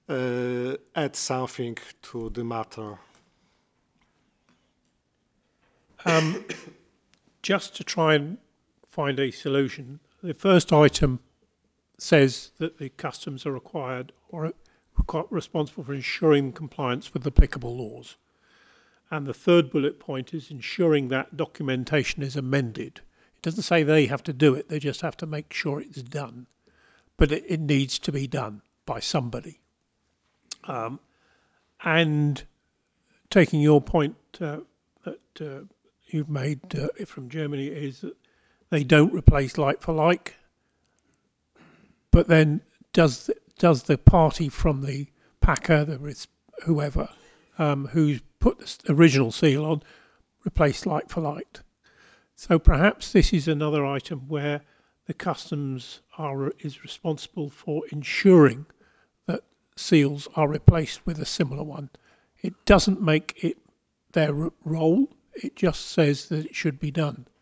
add something to the matter. Just to try and find a solution, the first item says that the customs are required or responsible for ensuring compliance with applicable laws. And the third bullet point is ensuring that documentation is amended. It doesn't say they have to do it, they just have to make sure it's done. But it needs to be done by somebody. And taking your point that you've made from Germany is that they don't replace like for like, but then does the party from the packer, whoever who's put the original seal on, replace like for like? So perhaps this is another item where the customs is responsible for ensuring that seals are replaced with a similar one. It doesn't make it their role. It just says that it should be done.